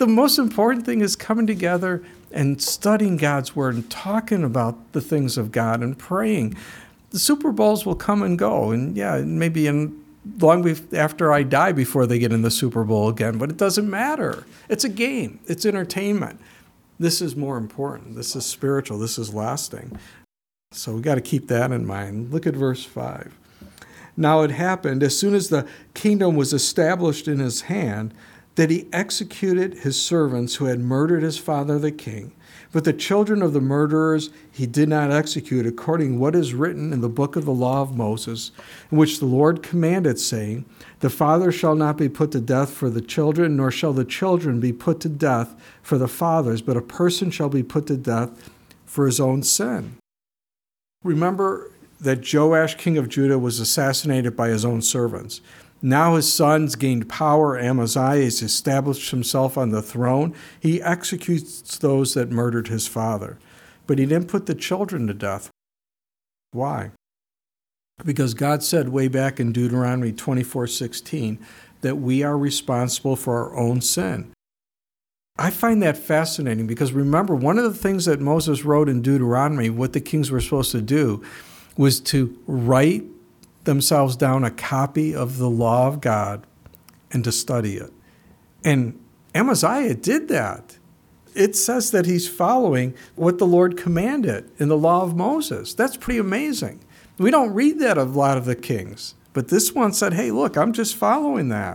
Speaker 1: The most important thing is coming together and studying God's word and talking about the things of God and praying. The Super Bowls will come and go, and yeah, maybe in long be- after I die before they get in the Super Bowl again, but it doesn't matter. It's a game. It's entertainment. This is more important. This is spiritual. This is lasting. So we got to keep that in mind. Look at verse five. Now it happened, as soon as the kingdom was established in his hand, that he executed his servants who had murdered his father the king. But the children of the murderers he did not execute, according to what is written in the book of the law of Moses, in which the Lord commanded, saying, the father shall not be put to death for the children, nor shall the children be put to death for the fathers, but a person shall be put to death for his own sin. Remember that Joash, king of Judah, was assassinated by his own servants. Now his sons gained power. Amaziah has established himself on the throne. He executes those that murdered his father. But he didn't put the children to death. Why? Because God said way back in Deuteronomy twenty-four sixteen that we are responsible for our own sin. I find that fascinating because remember, one of the things that Moses wrote in Deuteronomy, what the kings were supposed to do, was to write themselves down a copy of the law of God and to study it. And Amaziah did that. It says that he's following what the Lord commanded in the law of Moses. That's pretty amazing. We don't read that of a lot of the kings. But this one said, hey, look, I'm just following that.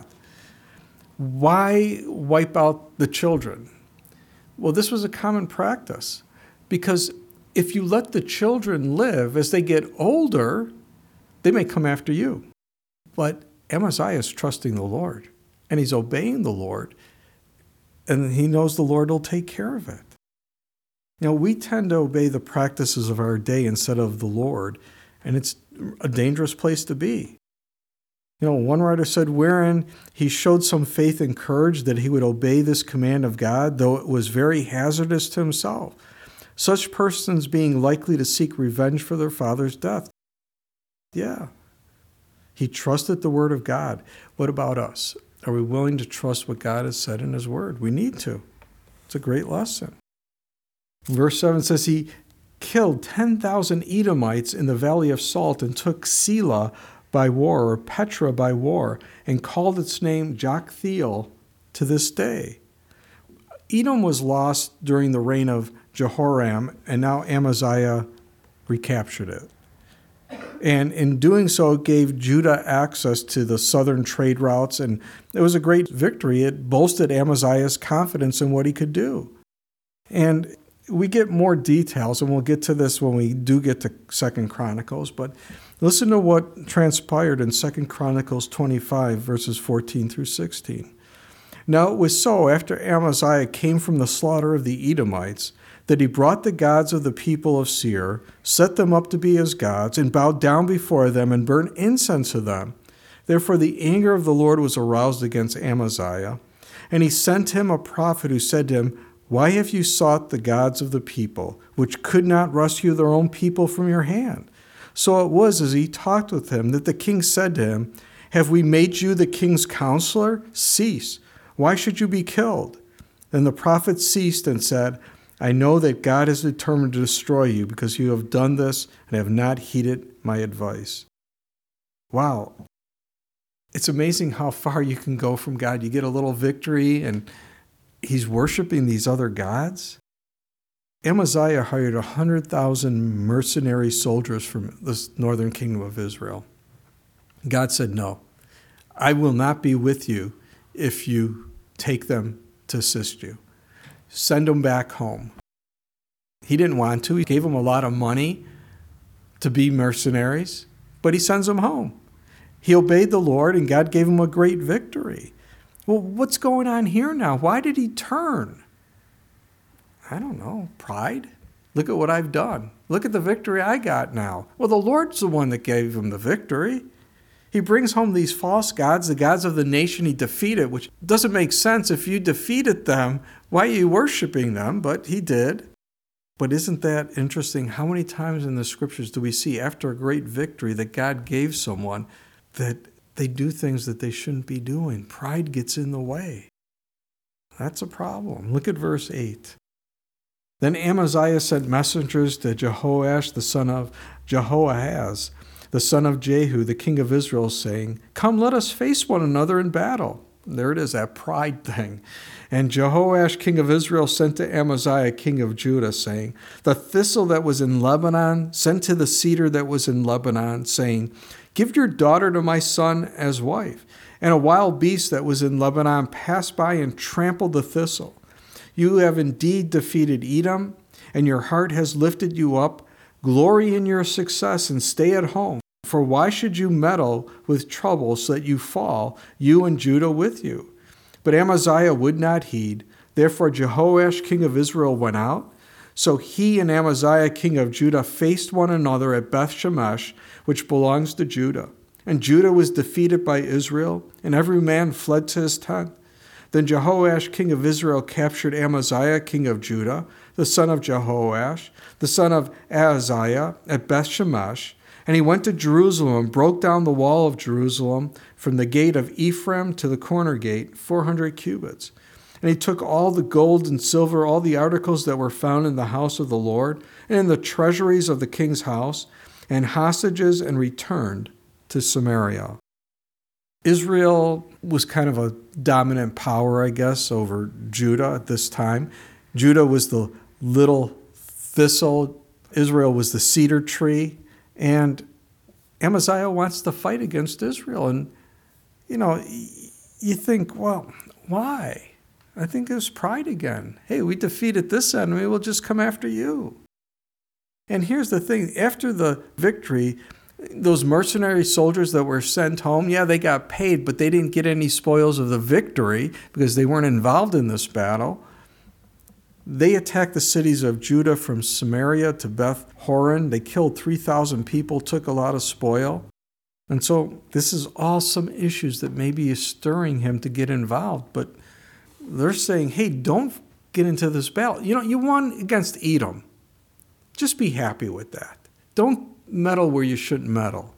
Speaker 1: Why wipe out the children? Well, this was a common practice because if you let the children live, as they get older, they may come after you. But Amaziah is trusting the Lord, and he's obeying the Lord, and he knows the Lord will take care of it. You know, we tend to obey the practices of our day instead of the Lord, and it's a dangerous place to be. You know, one writer said, wherein he showed some faith and courage that he would obey this command of God, though it was very hazardous to himself. Such persons being likely to seek revenge for their father's death. Yeah. He trusted the word of God. What about us? Are we willing to trust what God has said in his word? We need to. It's a great lesson. Verse seven says he killed ten thousand Edomites in the valley of Salt and took Selah by war, or Petra by war, and called its name Joktheel to this day. Edom was lost during the reign of Jehoram, and now Amaziah recaptured it. And in doing so, it gave Judah access to the southern trade routes, and it was a great victory. It bolstered Amaziah's confidence in what he could do. And we get more details, and we'll get to this when we do get to Second Chronicles, but listen to what transpired in Second Chronicles twenty-five, verses fourteen through sixteen. Now it was so, after Amaziah came from the slaughter of the Edomites, that he brought the gods of the people of Seir, set them up to be his gods, and bowed down before them and burned incense to them. Therefore the anger of the Lord was aroused against Amaziah, and he sent him a prophet who said to him, why have you sought the gods of the people, which could not rescue their own people from your hand? So it was, as he talked with him, that the king said to him, have we made you the king's counselor? Cease. Why should you be killed? Then the prophet ceased and said, I know that God is determined to destroy you because you have done this and have not heeded my advice. Wow. It's amazing how far you can go from God. You get a little victory and he's worshiping these other gods. Amaziah hired one hundred thousand mercenary soldiers from the northern kingdom of Israel. God said, no, I will not be with you if you take them to assist you. Send them back home. He didn't want to. He gave them a lot of money to be mercenaries, but he sends them home. He obeyed the Lord, and God gave him a great victory. Well, what's going on here now? Why did he turn? I don't know. Pride? Look at what I've done. Look at the victory I got now. Well, the Lord's the one that gave him the victory. He brings home these false gods, the gods of the nation he defeated, which doesn't make sense. If you defeated them, why are you worshiping them? But he did. But isn't that interesting? How many times in the scriptures do we see after a great victory that God gave someone that they do things that they shouldn't be doing? Pride gets in the way. That's a problem. Look at verse eight. Then Amaziah sent messengers to Jehoash, the son of Jehoahaz, the son of Jehu, the king of Israel, saying, "Come, let us face one another in battle." There it is, that pride thing. And Jehoash, king of Israel, sent to Amaziah, king of Judah, saying, "The thistle that was in Lebanon sent to the cedar that was in Lebanon, saying, 'Give your daughter to my son as wife.' And a wild beast that was in Lebanon passed by and trampled the thistle. You have indeed defeated Edom, and your heart has lifted you up. Glory in your success and stay at home. For why should you meddle with trouble so that you fall, you and Judah with you?" But Amaziah would not heed. Therefore Jehoash, king of Israel, went out. So he and Amaziah, king of Judah, faced one another at Beth Shemesh, which belongs to Judah. And Judah was defeated by Israel, and every man fled to his tent. Then Jehoash, king of Israel, captured Amaziah, king of Judah, the son of Jehoash, the son of Ahaziah, at Beth Shemesh. And he went to Jerusalem and broke down the wall of Jerusalem from the gate of Ephraim to the corner gate, four hundred cubits. And he took all the gold and silver, all the articles that were found in the house of the Lord, and in the treasuries of the king's house, and hostages, and returned to Samaria. Israel was kind of a dominant power, I guess, over Judah at this time. Judah was the little thistle. Israel was the cedar tree. And Amaziah wants to fight against Israel. And, you know, you think, well, why? I think it's pride again. Hey, we defeated this enemy, we'll just come after you. And here's the thing. After the victory, those mercenary soldiers that were sent home, yeah, they got paid, but they didn't get any spoils of the victory because they weren't involved in this battle. They attacked the cities of Judah from Samaria to Beth Horon. They killed three thousand people, took a lot of spoil. And so this is all some issues that maybe is stirring him to get involved. But they're saying, hey, don't get into this battle. You know, you won against Edom. Just be happy with that. Don't meddle where you shouldn't meddle.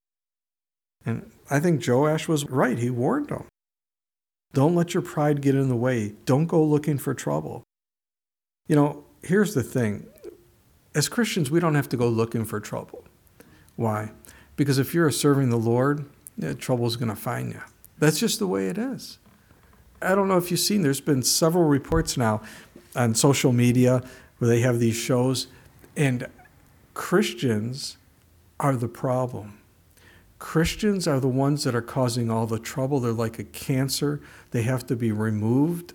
Speaker 1: And I think Joash was right. He warned them. Don't let your pride get in the way. Don't go looking for trouble. You know, here's the thing. As Christians, we don't have to go looking for trouble. Why? Because if you're serving the Lord, yeah, trouble's going to find you. That's just the way it is. I don't know if you've seen, there's been several reports now on social media where they have these shows, and Christians are the problem. Christians are the ones that are causing all the trouble. They're like a cancer. They have to be removed.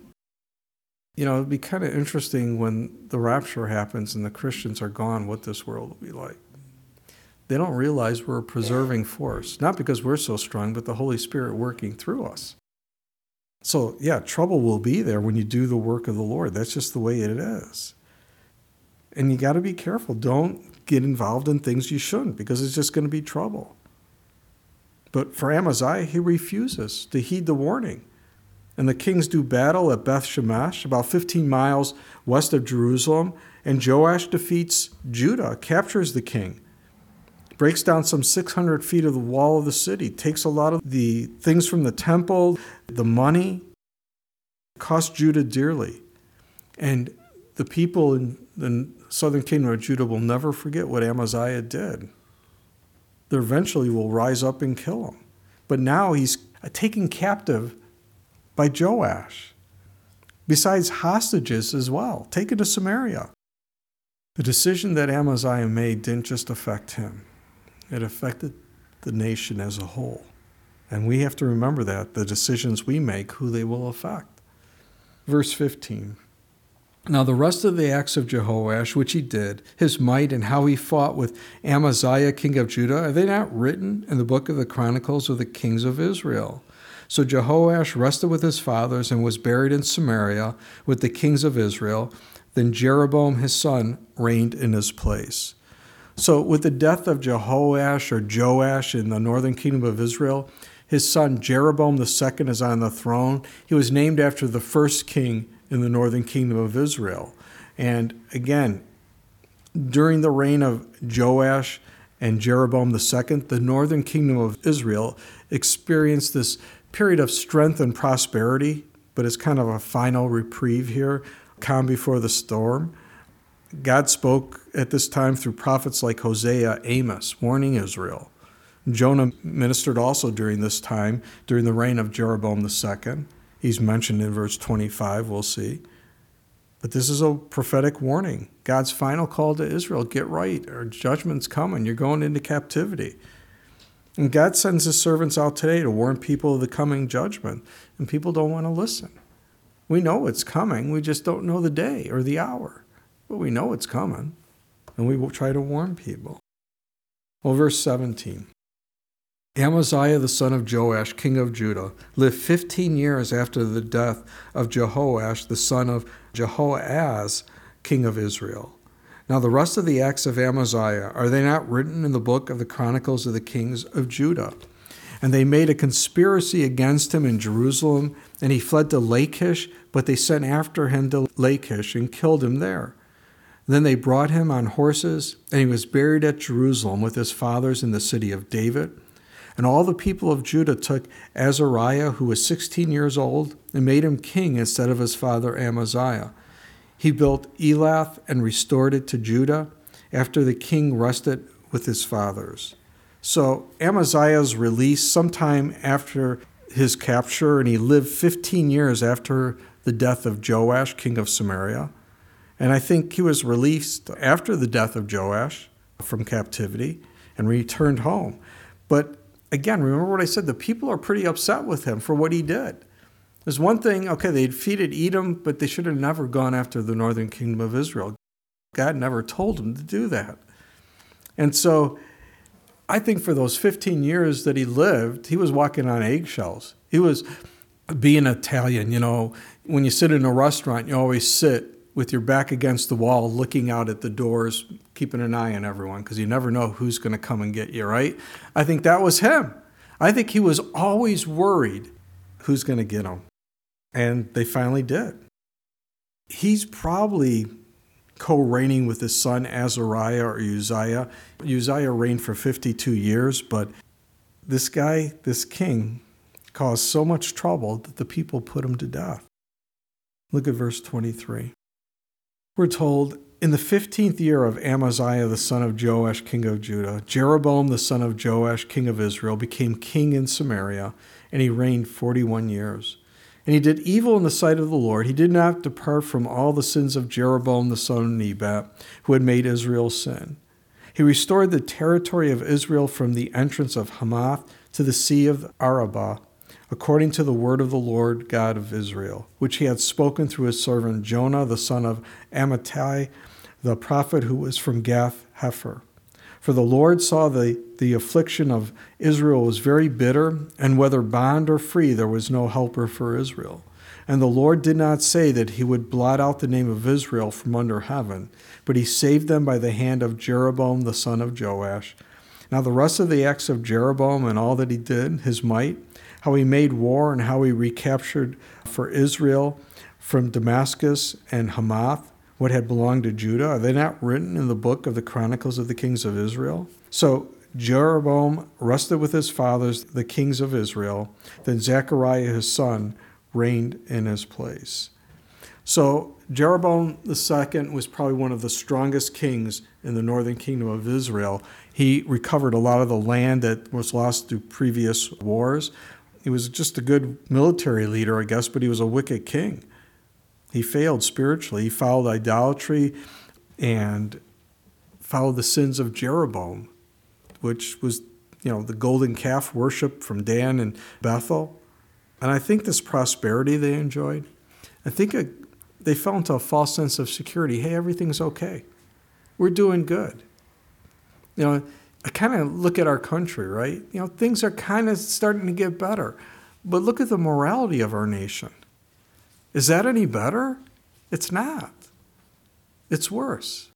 Speaker 1: You know, it'd be kind of interesting when the rapture happens and the Christians are gone, what this world will be like. They don't realize we're a preserving force, not because we're so strong, but the Holy Spirit working through us. So, yeah, trouble will be there when you do the work of the Lord. That's just the way it is. And you got to be careful. Don't get involved in things you shouldn't, because it's just going to be trouble. But for Amaziah, he refuses to heed the warning. And the kings do battle at Beth Shemesh, about fifteen miles west of Jerusalem, and Joash defeats Judah, captures the king, breaks down some six hundred feet of the wall of the city, takes a lot of the things from the temple, the money, cost Judah dearly. And the people in the southern kingdom of Judah will never forget what Amaziah did. They eventually will rise up and kill him. But now he's taken captive by Joash, besides hostages as well, taken to Samaria. The decision that Amaziah made didn't just affect him. It affected the nation as a whole. And we have to remember that, the decisions we make, who they will affect. Verse fifteen. Now the rest of the acts of Jehoash, which he did, his might, and how he fought with Amaziah, king of Judah, are they not written in the book of the Chronicles of the kings of Israel? So Jehoash rested with his fathers and was buried in Samaria with the kings of Israel. Then Jeroboam his son reigned in his place. So with the death of Jehoash or Joash in the northern kingdom of Israel, his son Jeroboam the second is on the throne. He was named after the first king in the northern kingdom of Israel. And again, during the reign of Joash and Jeroboam the second, the northern kingdom of Israel experienced this period of strength and prosperity. but it's kind of a final reprieve here, calm before the storm. God spoke at this time through prophets like Hosea, Amos, warning Israel. Jonah ministered also during this time, during the reign of Jeroboam the second. He's mentioned in verse twenty-five, we'll see. But this is a prophetic warning. God's final call to Israel, get right, or judgment's coming. You're going into captivity. And God sends his servants out today to warn people of the coming judgment, and people don't want to listen. We know it's coming. We just don't know the day or the hour. But we know it's coming, and we will try to warn people. Well, verse seventeen. Amaziah the son of Joash, king of Judah, lived fifteen years after the death of Jehoash the son of Jehoahaz, king of Israel. Now the rest of the acts of Amaziah, are they not written in the book of the Chronicles of the Kings of Judah? And they made a conspiracy against him in Jerusalem, and he fled to Lachish, but they sent after him to Lachish and killed him there. Then they brought him on horses, and he was buried at Jerusalem with his fathers in the city of David. And all the people of Judah took Azariah, who was sixteen years old, and made him king instead of his father Amaziah. He built Elath and restored it to Judah after the king rested with his fathers. So Amaziah's released sometime after his capture, and he lived fifteen years after the death of Joash, king of Samaria. And I think he was released after the death of Joash from captivity and returned home. But again, remember what I said, the people are pretty upset with him for what he did. There's one thing, okay, they defeated Edom, but they should have never gone after the northern kingdom of Israel. God never told them to do that. And so I think for those fifteen years that he lived, he was walking on eggshells. He was being Italian, you know, when you sit in a restaurant, you always sit with your back against the wall, looking out at the doors, keeping an eye on everyone, because you never know who's going to come and get you, right? I think that was him. I think he was always worried who's going to get him. And they finally did. He's probably co-reigning with his son Azariah or Uzziah. Uzziah reigned for fifty-two years, but this guy, this king, caused so much trouble that the people put him to death. Look at verse twenty-three. We're told, in the fifteenth year of Amaziah the son of Joash, king of Judah, Jeroboam the son of Joash, king of Israel, became king in Samaria, and he reigned forty-one years. And he did evil in the sight of the Lord. He did not depart from all the sins of Jeroboam the son of Nebat, who had made Israel sin. He restored the territory of Israel from the entrance of Hamath to the sea of Arabah, according to the word of the Lord God of Israel, which he had spoken through his servant Jonah, the son of Amittai, the prophet who was from Gath Hepher. For the Lord saw the, the affliction of Israel was very bitter, and whether bond or free, there was no helper for Israel. And the Lord did not say that he would blot out the name of Israel from under heaven, but he saved them by the hand of Jeroboam, the son of Joash. Now the rest of the acts of Jeroboam and all that he did, his might, how he made war and how he recaptured for Israel from Damascus and Hamath what had belonged to Judah, are they not written in the book of the Chronicles of the Kings of Israel? So Jeroboam rested with his fathers, the kings of Israel. Then Zechariah, his son, reigned in his place. So Jeroboam the second was probably one of the strongest kings in the northern kingdom of Israel. He recovered a lot of the land that was lost through previous wars. He was just a good military leader, I guess, but he was a wicked king. He failed spiritually. He followed idolatry and followed the sins of Jeroboam, which was, you know, the golden calf worship from Dan and Bethel. And I think this prosperity they enjoyed, I think it, they fell into a false sense of security. Hey, everything's okay. We're doing good. You know, I kind of look at our country, right? You know, things are kind of starting to get better. But look at the morality of our nation. Is that any better? It's not. It's worse.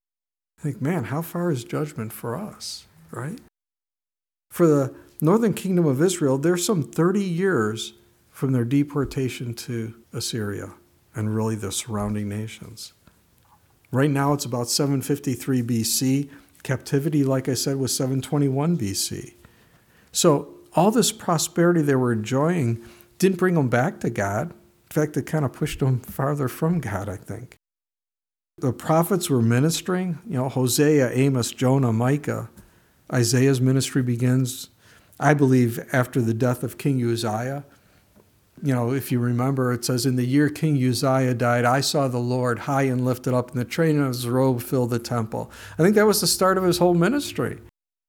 Speaker 1: I think, man, how far is judgment for us, right? For the northern kingdom of Israel, they're some thirty years from their deportation to Assyria and really the surrounding nations. Right now, it's about seven fifty-three B C. Captivity, like I said, was seven twenty-one B C. So all this prosperity they were enjoying didn't bring them back to God. In fact, it kind of pushed them farther from God, I think. The prophets were ministering. You know, Hosea, Amos, Jonah, Micah. Isaiah's ministry begins, I believe, after the death of King Uzziah. You know, if you remember, it says, in the year King Uzziah died, I saw the Lord high and lifted up, and the train of his robe filled the temple. I think that was the start of his whole ministry.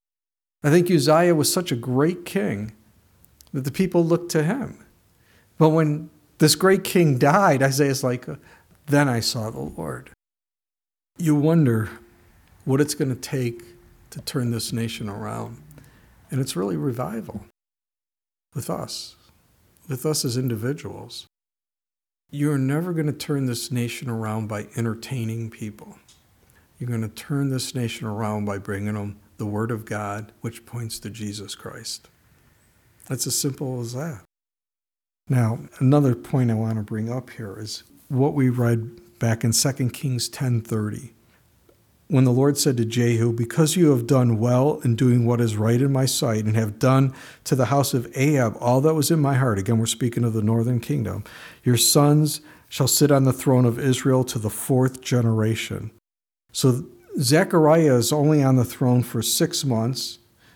Speaker 1: I think Uzziah was such a great king that the people looked to him. But when this great king died, Isaiah's like, then I saw the Lord. You wonder what it's going to take to turn this nation around. And it's really revival with us, with us as individuals. You're never going to turn this nation around by entertaining people. You're going to turn this nation around by bringing them the Word of God, which points to Jesus Christ. It's as simple as that. Now, another point I want to bring up here is what we read back in Second Kings ten thirty. When the Lord said to Jehu, because you have done well in doing what is right in my sight and have done to the house of Ahab all that was in my heart, again, we're speaking of the northern kingdom, your sons shall sit on the throne of Israel to the fourth generation. So Zechariah is only on the throne for six months,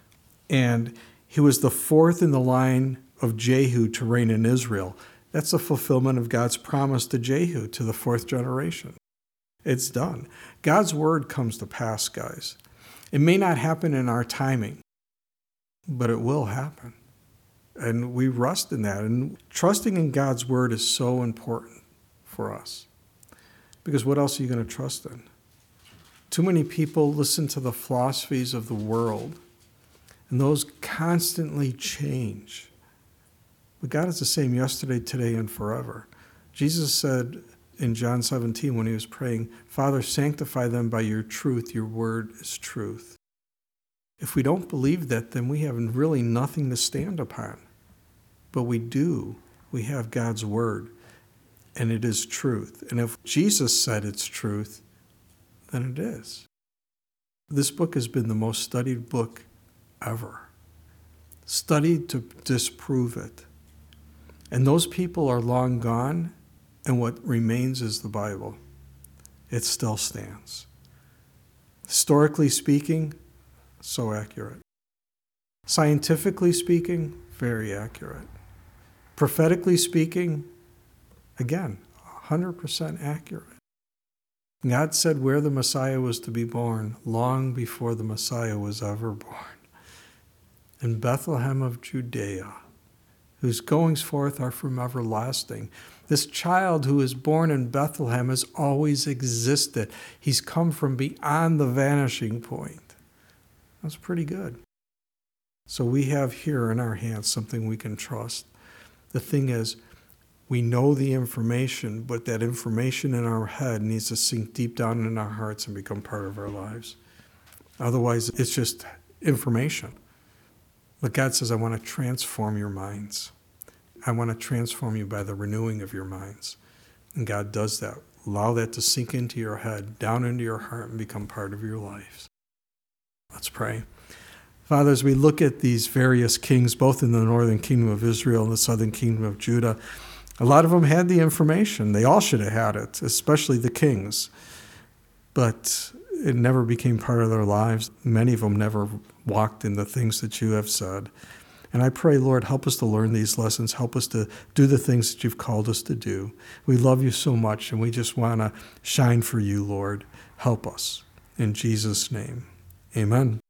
Speaker 1: and he was the fourth in the line of Jehu to reign in Israel. That's a fulfillment of God's promise to Jehu, to the fourth generation. It's done. God's word comes to pass, guys. It may not happen in our timing, but it will happen. And we rest in that. And trusting in God's word is so important for us. Because what else are you going to trust in? Too many people listen to the philosophies of the world, and those constantly change. But God is the same yesterday, today, and forever. Jesus said in John seventeen when he was praying, Father, sanctify them by your truth. Your word is truth. If we don't believe that, then we have really nothing to stand upon. But we do. We have God's word, and it is truth. And if Jesus said it's truth, then it is. This book has been the most studied book ever. Studied to disprove it. And those people are long gone, and what remains is the Bible. It still stands. Historically speaking, so accurate. Scientifically speaking, very accurate. Prophetically speaking, again, one hundred percent accurate. God said where the Messiah was to be born long before the Messiah was ever born. In Bethlehem of Judea, whose goings forth are from everlasting. This child who is born in Bethlehem has always existed. He's come from beyond the vanishing point. That's pretty good. So we have here in our hands something we can trust. The thing is, we know the information, but that information in our head needs to sink deep down in our hearts and become part of our lives. Otherwise, it's just information. But God says, I want to transform your minds. I want to transform you by the renewing of your minds. And God does that. Allow that to sink into your head, down into your heart, and become part of your lives. Let's pray. Father, as we look at these various kings, both in the northern kingdom of Israel and the southern kingdom of Judah, a lot of them had the information. They all should have had it, especially the kings. But it never became part of their lives. Many of them never walked in the things that you have said. And I pray, Lord, help us to learn these lessons. Help us to do the things that you've called us to do. We love you so much, and we just want to shine for you, Lord. Help us. In Jesus' name, amen.